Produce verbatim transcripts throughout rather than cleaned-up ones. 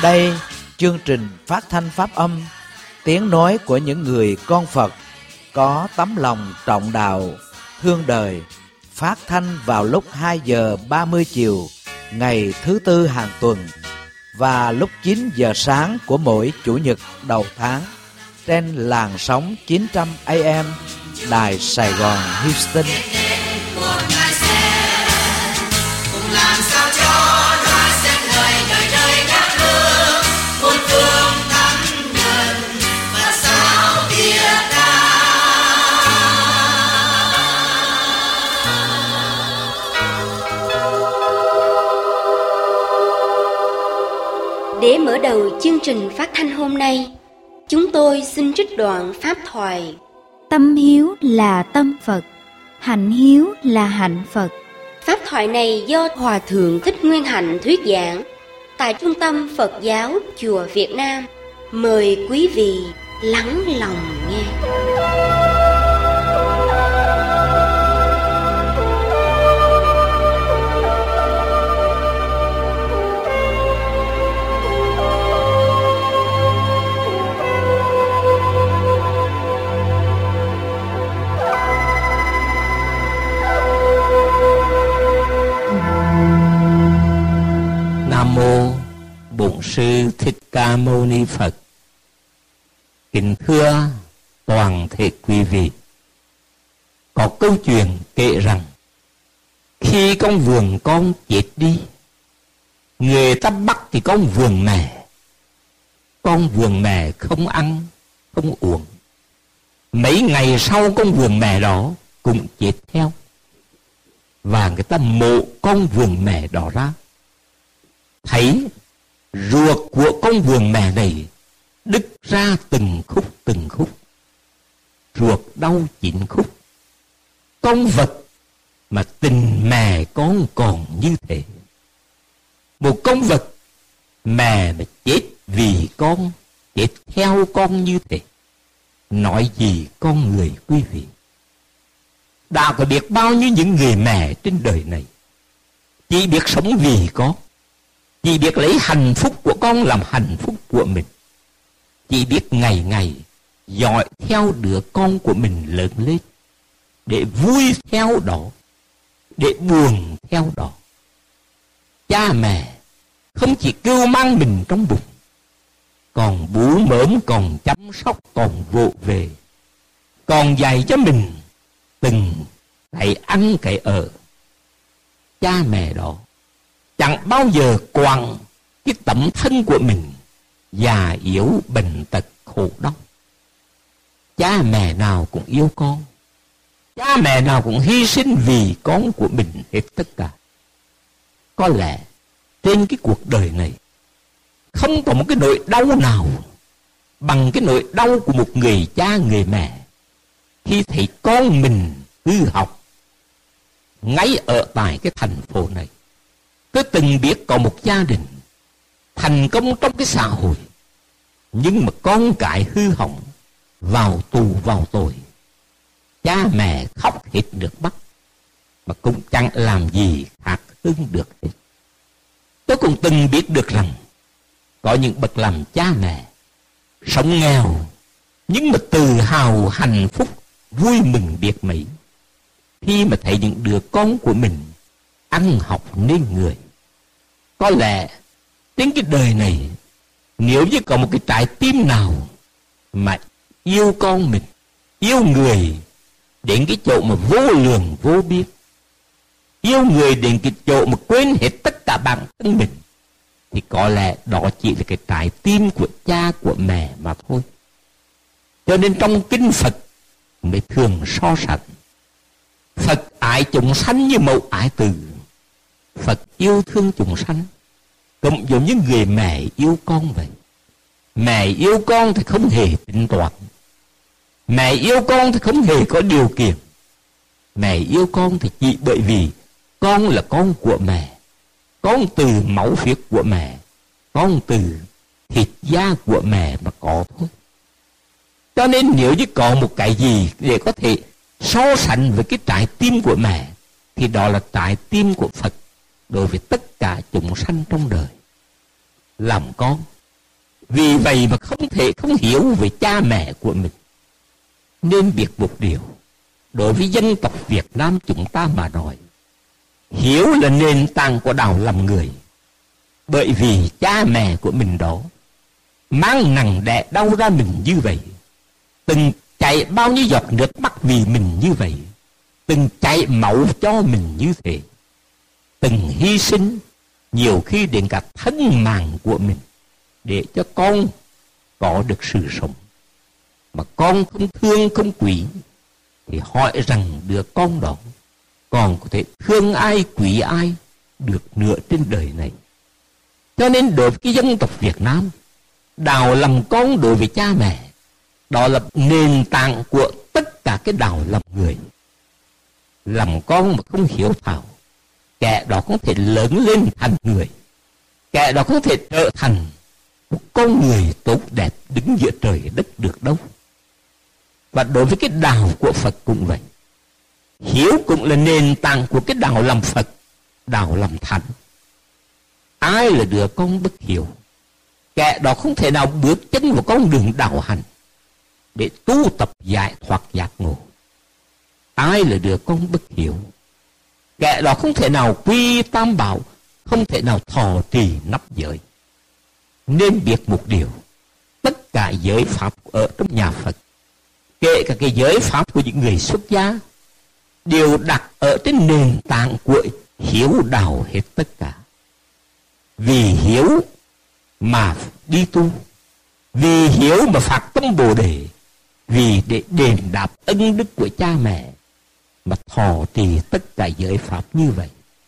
Đây, chương trình phát thanh pháp âm, tiếng nói của những người con Phật có tấm lòng trọng đạo, thương đời, phát thanh vào lúc hai giờ ba mươi chiều ngày thứ tư hàng tuần và lúc chín giờ sáng của mỗi chủ nhật đầu tháng trên làn sóng chín trăm A M Đài Sài Gòn Houston. Để mở đầu chương trình phát thanh hôm nay, chúng tôi xin trích đoạn pháp thoại: Tâm hiếu là tâm Phật, hạnh hiếu là hạnh Phật. Pháp thoại này do Hòa Thượng Thích Nguyên Hạnh thuyết giảng tại Trung tâm Phật giáo Chùa Việt Nam. Mời quý vị lắng lòng nghe. Nam mô Bổn Sư Thích Ca Mâu Ni Phật. Kính thưa toàn thể quý vị, có câu chuyện kể rằng khi con vườn con chết đi, người ta bắt thì con vườn mẹ. Con vườn mẹ không ăn, không uống. Mấy ngày sau con vườn mẹ đó cũng chết theo. Và người ta mộ con vườn mẹ đó ra. Thấy ruột của con vườn mẹ này đứt ra từng khúc từng khúc, ruột đau chín khúc. Con vật mà tình mẹ con còn như thế. Một con vật mẹ mà chết vì con, chết theo con như thế, nói gì con người quý vị? Đã có biết bao nhiêu những người mẹ trên đời này chỉ biết sống vì con, chỉ biết lấy hạnh phúc của con làm hạnh phúc của mình, chỉ biết ngày ngày dõi theo đứa con của mình lớn lên, để vui theo đó, để buồn theo đó. Cha mẹ không chỉ cưu mang mình trong bụng, còn bú mớm, còn chăm sóc, còn vỗ về, còn dạy cho mình từng cái ăn cái ở. Cha mẹ đó chẳng bao giờ quăng cái tấm thân của mình già yếu, bệnh tật, khổ đau. Cha mẹ nào cũng yêu con, cha mẹ nào cũng hy sinh vì con của mình hết tất cả. Có lẽ trên cái cuộc đời này không có một cái nỗi đau nào bằng cái nỗi đau của một người cha người mẹ khi thấy con mình hư học. Ngay ở tại cái thành phố này, tôi từng biết có một gia đình thành công trong cái xã hội, nhưng mà con cái hư hỏng, vào tù vào tội. Cha mẹ khóc hết nước mắt, mà cũng chẳng làm gì khác hơn được hết. Tôi cũng từng biết được rằng có những bậc làm cha mẹ sống nghèo, nhưng mà tự hào, hạnh phúc, vui mừng biết mấy khi mà thấy những đứa con của mình ăn học nên người. Có lẽ đến cái đời này, nếu như có một cái trái tim nào mà yêu con mình, yêu người đến cái chỗ mà vô lường vô biên, yêu người đến cái chỗ mà quên hết tất cả bản thân mình, thì có lẽ đó chỉ là cái trái tim của cha của mẹ mà thôi. Cho nên trong kinh Phật mới thường so sánh Phật ái chúng sanh như mẫu ái tử. Phật yêu thương chúng sanh cũng giống như người mẹ yêu con vậy. Mẹ yêu con thì không hề tính toán, mẹ yêu con thì không hề có điều kiện. Mẹ yêu con thì chỉ bởi vì con là con của mẹ, con từ máu huyết của mẹ, con từ thịt da của mẹ mà có thôi. Cho nên nếu như có một cái gì để có thể so sánh với cái trái tim của mẹ, thì đó là trái tim của Phật đối với tất cả chúng sanh trong đời. Làm con Vì vậy mà không thể không hiểu về cha mẹ của mình. Nên biết một điều, đối với dân tộc Việt Nam chúng ta mà nói, hiếu là nền tảng của đạo làm người. Bởi vì cha mẹ của mình đó mang nặng đẻ đau ra mình như vậy, từng chảy bao nhiêu giọt nước mắt vì mình như vậy, từng chảy máu cho mình như thế, từng hy sinh nhiều khi đến cả thân mạng của mình để cho con có được sự sống. Mà con không thương không quý thì hỏi rằng đứa con đó còn có thể thương ai quý ai được nữa trên đời này. Cho nên đối với cái dân tộc Việt Nam, đạo làm con đối với cha mẹ, đó là nền tảng của tất cả cái đạo làm người. Làm con mà không hiếu thảo, kẻ đó không thể lớn lên thành người, kẻ đó không thể trở thành một con người tốt đẹp đứng giữa trời đất được đâu. Và đối với cái đạo của Phật cũng vậy. Hiếu cũng là nền tảng của cái đạo làm Phật, đạo làm Thánh. Ai là đứa con bất hiếu, kẻ đó không thể nào bước chân vào con đường đạo hành để tu tập giải thoát giác ngộ. Ai là đứa con bất hiếu, kẻ đó không thể nào quy tam bảo, không thể nào thọ trì nắp giới. Nên biết một điều, tất cả giới pháp ở trong nhà Phật, kể cả cái giới pháp của những người xuất gia, đều đặt ở trên nền tảng của hiếu đạo hết tất cả. Vì hiếu mà đi tu, vì hiếu mà phát tâm Bồ Đề, vì để đền đáp ân đức của cha mẹ mà thọ trì tất cả giới pháp như vậy.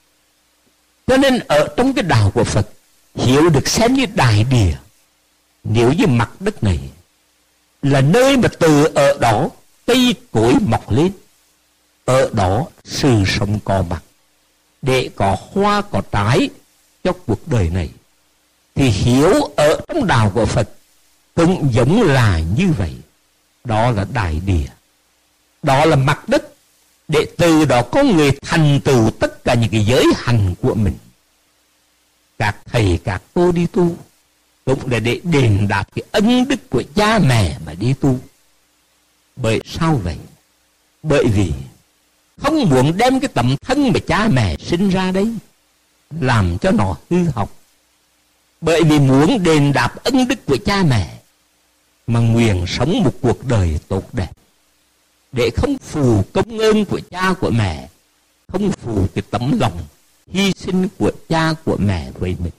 Cho nên ở trong cái đạo của Phật, hiếu được xem như đại địa. Nếu như mặt đất này là nơi mà từ ở đó cây cối mọc lên, ở đó sự sống có mặt, để có hoa có trái cho cuộc đời này, thì hiếu ở trong đạo của Phật cũng giống là như vậy. Đó là đại địa, đó là mặt đất, để từ đó có người thành tựu tất cả những cái giới hành của mình. Các thầy các cô đi tu cũng là để đền đáp cái ân đức của cha mẹ mà đi tu. Bởi sao vậy? Bởi vì không muốn đem cái tấm thân mà cha mẹ sinh ra đấy làm cho nó hư hỏng. Bởi vì muốn đền đáp ân đức của cha mẹ mà nguyện sống một cuộc đời tốt đẹp, để không phù công ơn của cha của mẹ, không phù cái tấm lòng hy sinh của cha của mẹ với mình.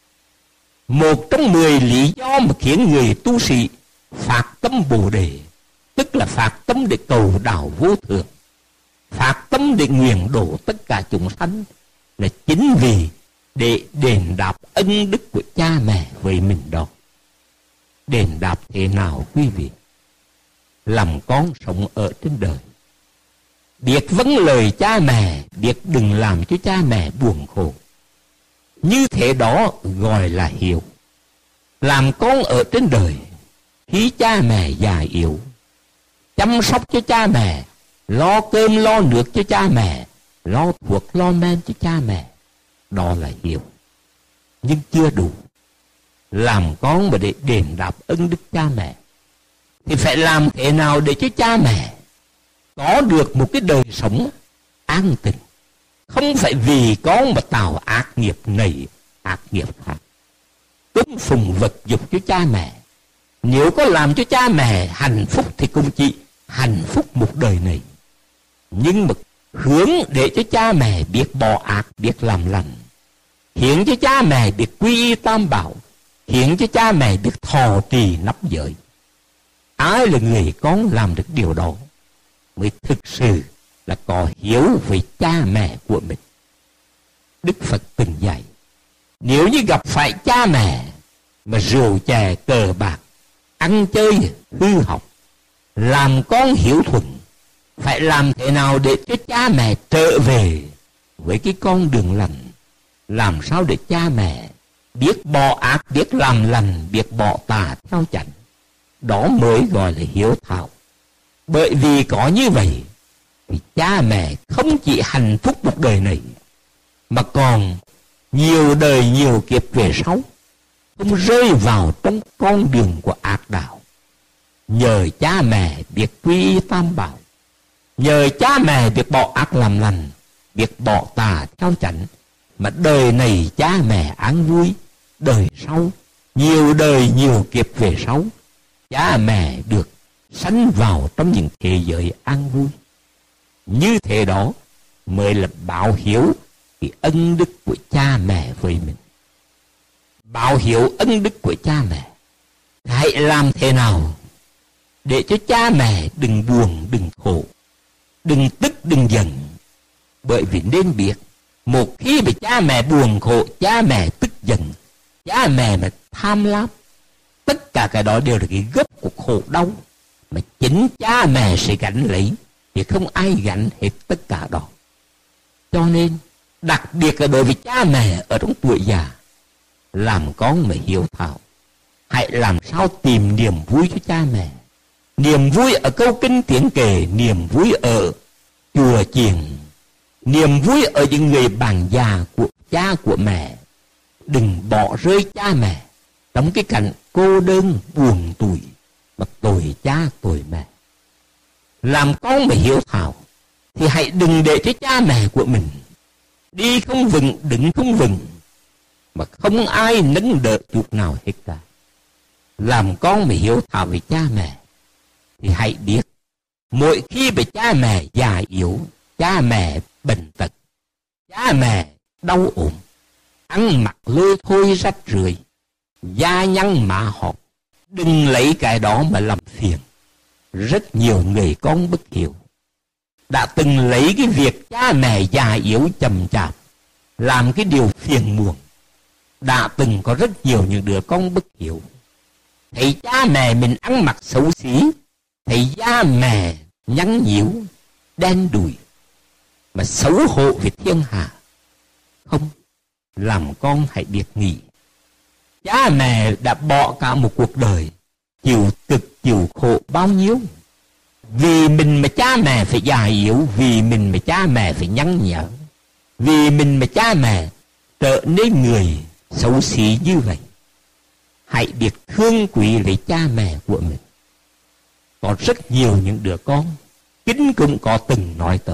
Một trong mười lý do mà khiến người tu sĩ phát tâm Bồ Đề, tức là phát tâm để cầu đạo vô thượng, phát tâm để nguyện độ tất cả chúng sanh, là chính vì để đền đáp ân đức của cha mẹ với mình đó. Đền đáp thế nào quý vị? Làm con sống ở trên đời, biết vâng lời cha mẹ, biết đừng làm cho cha mẹ buồn khổ, như thế đó gọi là hiếu. Làm con ở trên đời, khi cha mẹ già yếu, chăm sóc cho cha mẹ, lo cơm lo nước cho cha mẹ, lo thuốc lo men cho cha mẹ, đó là hiếu. Nhưng chưa đủ. Làm con mà để đền đáp ân đức cha mẹ, thì phải làm thế nào để cho cha mẹ có được một cái đời sống an tịnh, không phải vì con mà tạo ác nghiệp này ác nghiệp khác. Cúng phùng vật dục cho cha mẹ, nếu có làm cho cha mẹ hạnh phúc thì cũng chỉ hạnh phúc một đời này. Nhưng mà hướng để cho cha mẹ biết bỏ ác, biết làm lành, khiến cho cha mẹ biết quy y tam bảo, khiến cho cha mẹ biết thọ trì nắp giới. Ai là người con làm được điều đó mới thực sự là có hiếu với cha mẹ của mình. Đức Phật từng dạy, nếu như gặp phải cha mẹ mà rượu chè cờ bạc, ăn chơi hư học, làm con hiếu thuận, phải làm thế nào để cho cha mẹ trở về với cái con đường lành? Làm sao để cha mẹ biết bỏ ác, biết làm lành, biết bỏ tà theo chánh? Đó mới gọi là hiếu thảo. Bởi vì có như vậy thì cha mẹ không chỉ hạnh phúc một đời này, mà còn nhiều đời nhiều kiếp về sau. không rơi vào trong con đường của ác đạo. Nhờ cha mẹ biết quy y tam bảo, nhờ cha mẹ biết bỏ ác làm lành, biết bỏ tà theo chánh, mà đời này cha mẹ an vui, đời sau, nhiều đời nhiều kiếp về sau, cha mẹ được sanh vào trong những thế giới an vui. Như thế đó mới là báo hiếu cái ân đức của cha mẹ với mình. Báo hiếu ân đức của cha mẹ, hãy làm thế nào để cho cha mẹ đừng buồn, đừng khổ, đừng tức, đừng giận. Bởi vì nên biết, một khi bị cha mẹ buồn khổ, cha mẹ tức giận, cha mẹ mà tham lam, tất cả cái đó đều là cái gốc của khổ đau mà chính cha mẹ sẽ gánh lấy, thì không ai gánh hết tất cả đó. Cho nên đặc biệt là đối với cha mẹ ở trong tuổi già, làm con mà hiếu thảo, hãy làm sao tìm niềm vui cho cha mẹ. Niềm vui ở câu kinh tiếng kể, niềm vui ở chùa chiền, niềm vui ở những người bạn già của cha của mẹ. Đừng bỏ rơi cha mẹ trong cái cảnh cô đơn buồn tủi mà tội cha tội mẹ. Làm con mà hiếu thảo thì hãy đừng để cho cha mẹ của mình đi không vững, đứng không vững mà không ai nâng đỡ chút nào hết cả. Làm con mà hiếu thảo với cha mẹ thì hãy biết, mỗi khi bị cha mẹ già yếu, cha mẹ bệnh tật, cha mẹ đau ốm, ăn mặc lôi thôi rách rưởi, da nhăn mạ họp, đừng lấy cái đó mà làm phiền. Rất nhiều người con bất hiếu đã từng lấy cái việc cha mẹ già yếu chậm chạp làm cái điều phiền muộn. Đã từng có rất nhiều những đứa con bất hiếu, thấy cha mẹ mình ăn mặc xấu xí, thấy da mẹ nhăn nhíu, đen đủi, mà xấu hổ với thiên hạ. Không, làm con hãy biết nghĩ, cha mẹ đã bỏ cả một cuộc đời, chịu cực chịu khổ bao nhiêu. Vì mình mà cha mẹ phải già yếu, vì mình mà cha mẹ phải nhăn nhở, vì mình mà cha mẹ trở nên người xấu xí như vậy. Hãy biết thương quý lấy cha mẹ của mình. Có rất nhiều những đứa con, Kinh cũng có từng nói tới,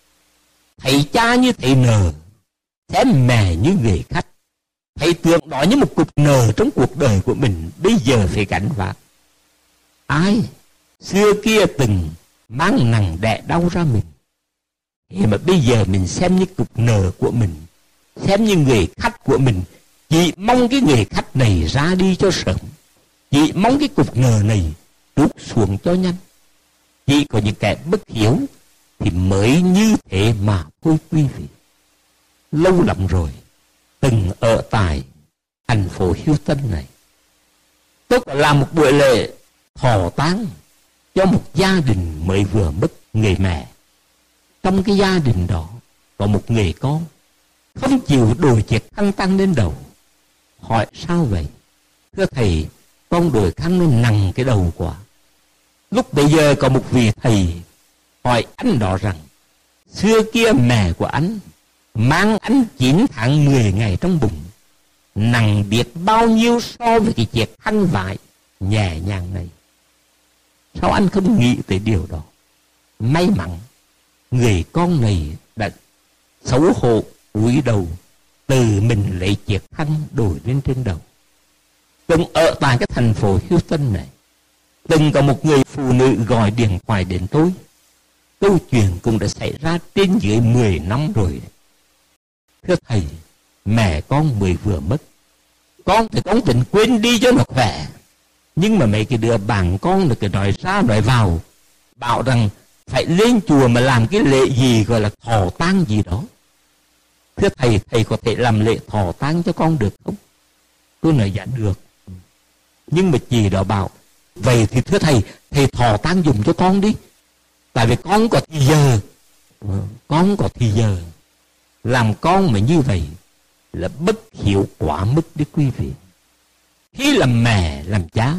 thấy cha như thấy nờ, xem mẹ như người khách, thấy tưởng đó như một cục nờ trong cuộc đời của mình, bây giờ phải gánh vác. Ai xưa kia từng mang nặng đè đau ra mình, thế mà bây giờ mình xem như cục nờ của mình, xem như người khách của mình, chỉ mong cái người khách này ra đi cho sớm, chỉ mong cái cục nờ này trút xuống cho nhanh. Chỉ có những kẻ bất hiếu thì mới như thế mà thôi quý vị. Lâu lắm rồi, từng ở tại thành phố Houston này, tôi có làm một buổi lễ thọ táng cho một gia đình mới vừa mất người mẹ. Trong cái gia đình đó có một người con không chịu đổi chiếc khăn tang lên đầu. Hỏi sao vậy? Thưa thầy, con đổi khăn nó nặng cái đầu quá. Lúc bây giờ có một vị thầy hỏi anh đó rằng, xưa kia mẹ của anh mang anh chín tháng mười ngày trong bụng, nặng biết bao nhiêu so với cái chiếc khăn vải nhẹ nhàng này. Sao anh không nghĩ tới điều đó? May mắn người con này đã xấu hổ cúi đầu, từ mình lấy chiếc khăn đổi lên trên đầu. Từng ở tại cái thành phố Houston này, từng có một người phụ nữ gọi điện thoại đến tôi. Câu chuyện cũng đã xảy ra trên dưới mười năm rồi. Thưa thầy, mẹ con mới vừa mất, con thì con định quên đi cho nó khỏe, nhưng mà mấy cái đứa bạn con là cái nói ra nói vào, bảo rằng phải lên chùa mà làm cái lễ gì gọi là thọ tang gì đó. Thưa thầy, thầy có thể làm lễ thọ tang cho con được không? Tôi nói dạ được. Nhưng mà chị đó bảo, vậy thì thưa thầy, thầy thọ tang dùng cho con đi, tại vì con có thì giờ. Con có thì giờ. Làm con mà như vậy là bất hiếu quá mức đấy quý vị. Khi làm mẹ làm cha,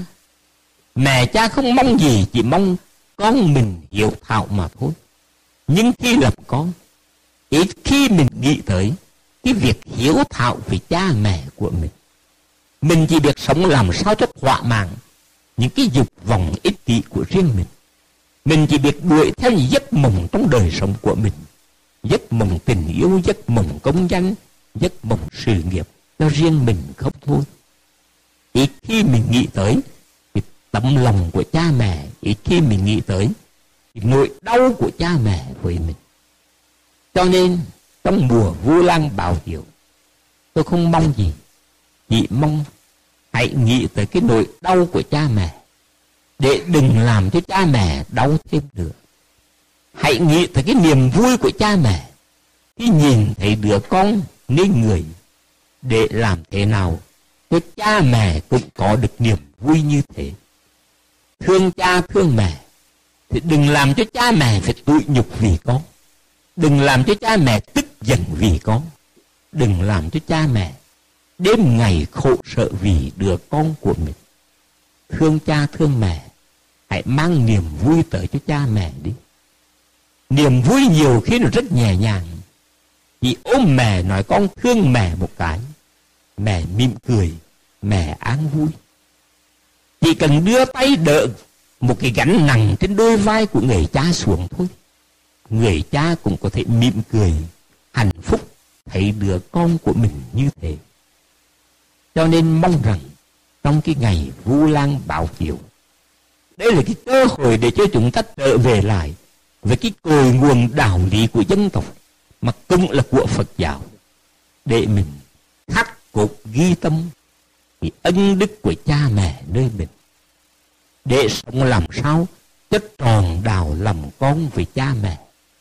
mẹ cha không mong gì, chỉ mong con mình hiếu thảo mà thôi. Nhưng khi làm con, ít khi mình nghĩ tới cái việc hiếu thảo với cha mẹ của mình. Mình chỉ biết sống làm sao cho thỏa mãn những cái dục vọng ích kỷ của riêng mình. Mình chỉ biết đuổi theo những giấc mộng trong đời sống của mình, giấc mộng tình yêu, giấc mộng công danh, giấc mộng sự nghiệp cho riêng mình không thôi. Ít khi mình nghĩ tới cái tấm lòng của cha mẹ, ít khi mình nghĩ tới cái nỗi đau của cha mẹ với mình. Cho nên trong mùa Vu Lan Báo Hiếu, tôi không mong gì, chỉ mong hãy nghĩ tới cái nỗi đau của cha mẹ, để đừng làm cho cha mẹ đau thêm nữa. Hãy nghĩ tới cái niềm vui của cha mẹ khi nhìn thấy đứa con nên người, để làm thế nào cho cha mẹ cũng có được niềm vui như thế. Thương cha thương mẹ thì đừng làm cho cha mẹ phải tủi nhục vì con, đừng làm cho cha mẹ tức giận vì con, đừng làm cho cha mẹ đêm ngày khổ sở vì đứa con của mình. Thương cha thương mẹ, hãy mang niềm vui tới cho cha mẹ đi. Niềm vui nhiều khi nó rất nhẹ nhàng, chỉ ôm mẹ nói con thương mẹ một cái, mẹ mỉm cười, mẹ an vui. Chỉ cần đưa tay đỡ một cái gánh nặng trên đôi vai của người cha xuống thôi, người cha cũng có thể mỉm cười, hạnh phúc thấy đứa con của mình như thế. Cho nên mong rằng trong cái ngày Vu Lan Báo Hiếu, đây là cái cơ hội để cho chúng ta trở về lại với cái cội nguồn đạo lý của dân tộc, mà cũng là của Phật giáo, để mình khắc cốt ghi tâm cái ân đức của cha mẹ nơi mình, để sống làm sao chất tròn đạo làm con với cha mẹ.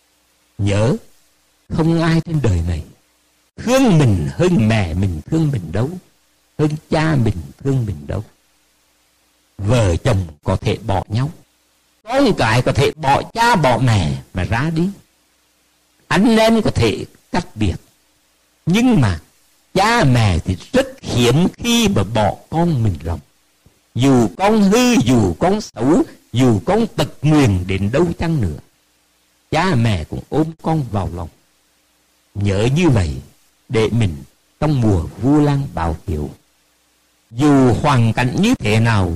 Nhớ, không ai trên đời này thương mình hơn mẹ mình thương mình đâu, hơn cha mình thương mình đâu. Vợ chồng có thể bỏ nhau, con cái có thể bỏ cha bỏ mẹ mà ra đi, anh em có thể cách biệt, nhưng mà cha mẹ thì rất hiếm khi mà bỏ con mình lòng. Dù con hư, dù con xấu, dù con tật nguyền đến đâu chăng nữa, cha mẹ cũng ôm con vào lòng. Nhớ như vậy để mình trong mùa Vu Lan Báo Hiếu, dù hoàn cảnh như thế nào,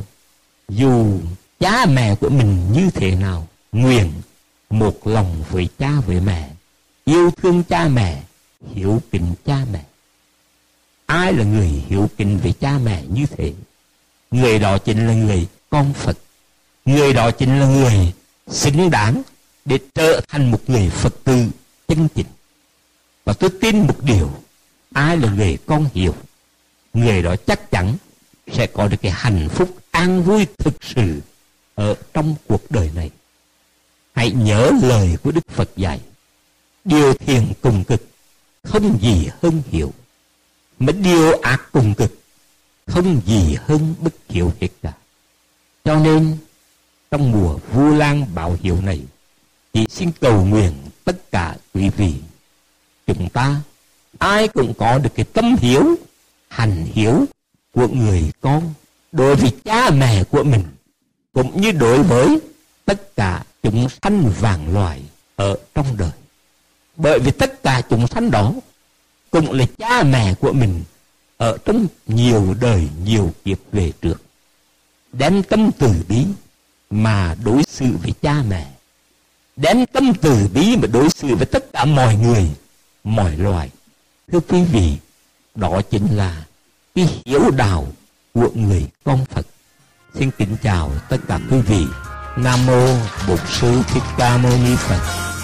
dù cha mẹ của mình như thế nào, nguyện một lòng với cha với mẹ, yêu thương cha mẹ, hiếu kính cha mẹ. Ai là người hiếu kính với cha mẹ như thế? Người đó chính là người con Phật. Người đó chính là người xứng đáng để trở thành một người Phật tử chân chính. Và tôi tin một điều, ai là người con hiếu, người đó chắc chắn sẽ có được cái hạnh phúc an vui thực sự ở trong cuộc đời này. Hãy nhớ lời của Đức Phật dạy, điều thiện cùng cực không gì hơn hiếu, mà điều ác cùng cực không gì hơn bất hiếu hết cả. Cho nên trong mùa Vu Lan Báo Hiếu này, chỉ xin cầu nguyện tất cả quý vị, chúng ta ai cũng có được cái tâm hiếu, hành hiếu của người con đối với cha mẹ của mình, cũng như đối với tất cả chúng sanh vạn loài ở trong đời. Bởi vì tất cả chúng sanh đó cũng là cha mẹ của mình ở trong nhiều đời, nhiều kiếp về trước. Đem tâm từ bi mà đối xử với cha mẹ, đem tâm từ bi mà đối xử với tất cả mọi người, mọi loài. Thưa quý vị, đó chính là cái hiếu đạo của người con Phật. Xin kính chào tất cả quý vị. Nam mô Bổn Sư Thích Ca Mâu Ni Phật.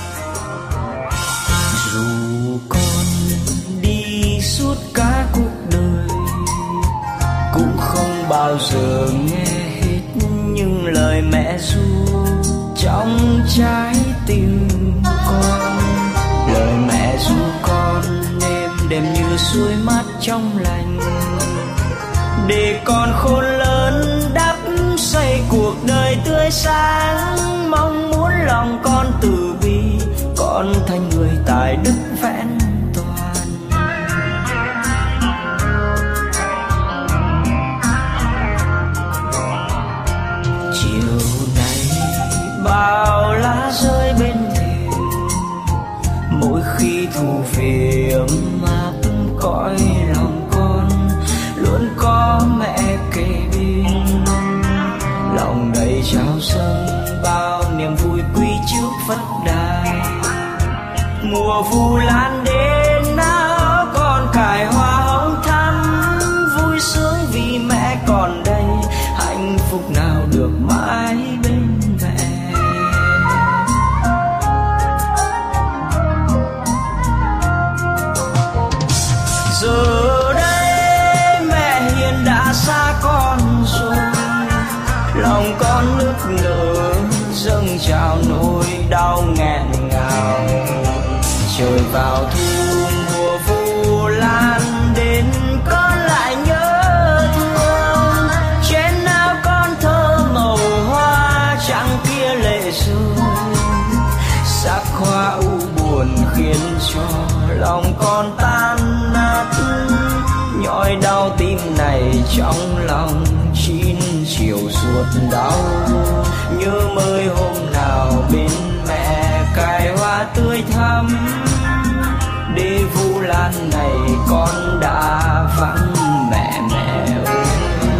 Dù con đi suốt cả cuộc đời, cũng không bao giờ nghe hết những lời mẹ ru trong trái tim con. Lời mẹ ru con êm đềm như suối mát trong lành, để con khôn lớn đắp xây cuộc đời tươi sáng. Mong muốn lòng con từ bi, con thành người tài đức vẹn toàn. Chiều nay bao lá rơi bên thềm, mỗi khi thu về ấm áp cõi lòng con luôn có Phật Đài. Mùa Vu Lan đến áo con cài hoa hồng thắm, vui sướng vì mẹ còn đây, hạnh phúc nào được mãi bên mẹ. Giờ đây mẹ hiền đã xa con rồi, lòng con nức nở dâng trào nỗi đau nghẹn ngào. Trời vào thu mùa Vu Lan đến, con lại nhớ thương. Trên áo con thơ màu hoa trắng kia lệ rơi, sắc hoa u buồn khiến cho lòng con tan nát. Nhói đau tim này trong lòng chín chiều ruột đau, nhớ mới hôm nào bên mẹ cài hoa tươi thắm. Để Vu Lan này con đã vắng mẹ mẹ ơi.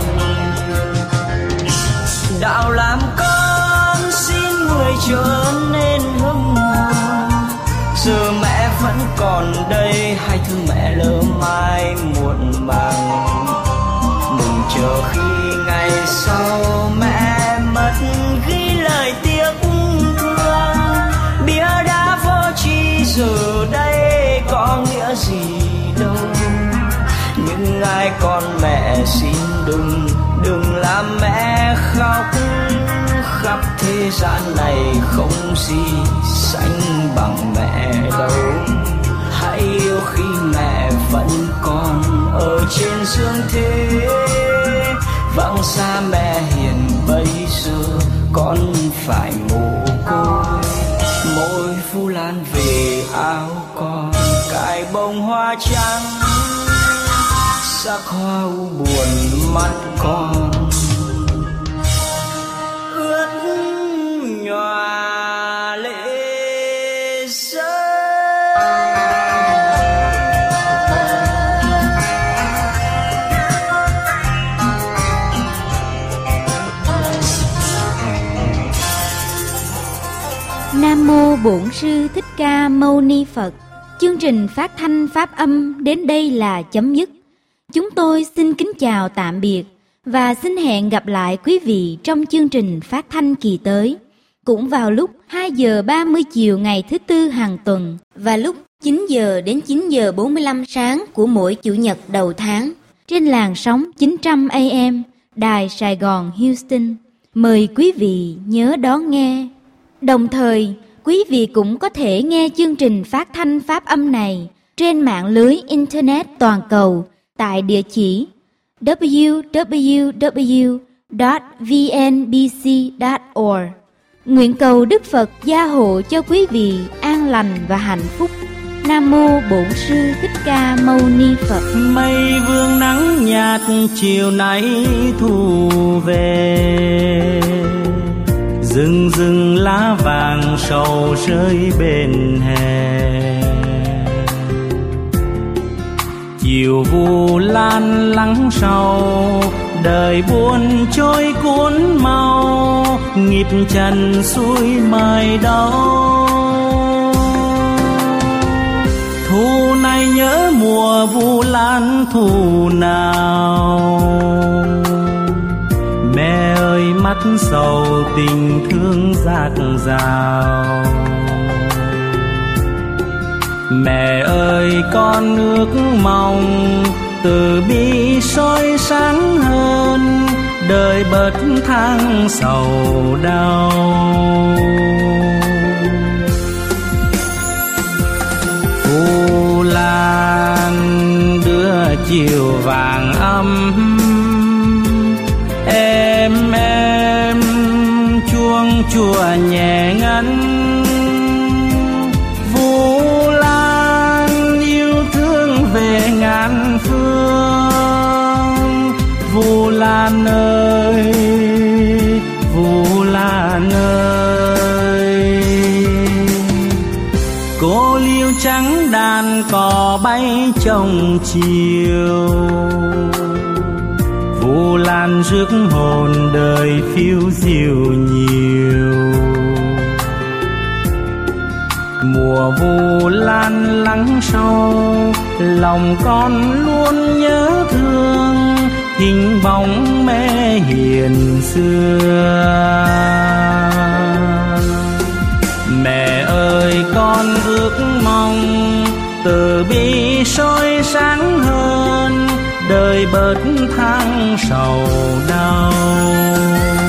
Đạo làm con xin người trở nên hững hờ, giờ mẹ vẫn còn đây, hãy thương mẹ lỡ mai muộn màng. Đừng chờ khi ngày sau mẹ mất ghi lời tiếc thương, bia đá vô tri giờ đây có nghĩa gì đâu. Nhưng ai con mẹ xin đừng, đừng làm mẹ khóc. Khắp thế gian này không gì sánh bằng mẹ đâu. Hãy yêu khi mẹ vẫn còn ở trên dương thế, vắng xa mẹ hiền bây giờ con phải mồ côi. Mỗi Vu Lan về áo con cài bông hoa trắng, sắc hoa u buồn mắt con ướt nhòa lệ rơi. Nam mô Bổn Sư Thích Ca Mâu Ni Phật. Chương trình phát thanh pháp âm đến đây là chấm dứt. Chúng tôi xin kính chào tạm biệt và xin hẹn gặp lại quý vị trong chương trình phát thanh kỳ tới, cũng vào lúc hai giờ ba mươi chiều ngày thứ tư hàng tuần và lúc chín giờ đến chín giờ bốn mươi lăm sáng của mỗi chủ nhật đầu tháng trên làn sóng chín trăm A M Đài Sài Gòn Houston. Mời quý vị nhớ đón nghe. Đồng thời, quý vị cũng có thể nghe chương trình phát thanh pháp âm này trên mạng lưới Internet toàn cầu tại địa chỉ w w w chấm v n b c chấm org. Nguyện cầu Đức Phật gia hộ cho quý vị an lành và hạnh phúc. Nam mô Bổn Sư Thích Ca Mâu Ni Phật. Mây vương nắng nhạt chiều nay thu về, rừng rừng lá vàng sầu rơi bên hè. Chiều Vu Lan lắng sâu, đời buồn trôi cuốn mau, nhịp trần xuôi mời đâu. Thu này nhớ mùa Vu Lan thu nào, mẹ ơi mắt sầu tình thương dạt dào. Mẹ ơi con ước mong từ bi soi sáng hơn, đời bớt tháng sầu đau. Vu Lan đưa chiều vàng ấm, em em chuông chùa nhẹ ngân. Vu Lan yêu thương về ngàn phương, Vu Lan ơi, Vu Lan ơi. Cô liêu trắng đàn cò bay trong chiều, Vu Lan rước hồn đời phiêu diêu nhiều. vu lan lắng sâu, lòng con luôn nhớ thương hình bóng mẹ hiền xưa. Mẹ ơi con ước mong từ bi soi sáng hơn, đời bớt tháng sầu đau.